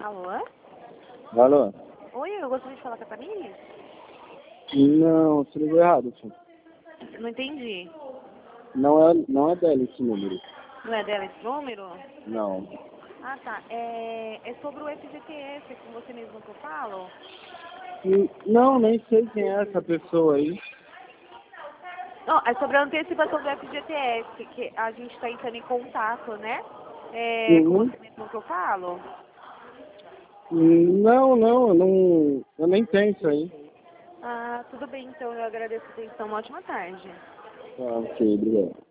Alô? Alô? Oi, eu gostaria de falar com a Tamires? Não, você ligou errado, filho. Não entendi. Não é dela esse número. Não é dela esse número? Não. Ah, tá. É sobre o FGTS, com você mesmo que eu falo? Não, nem sei quem é essa pessoa aí. Não, é sobre a antecipação do FGTS, que a gente está entrando em contato, né? Com Uhum. você mesmo que eu falo? Eu nem tenho isso aí. Ah, tudo bem, então eu agradeço a atenção. Uma ótima tarde. Ah, ok, obrigado.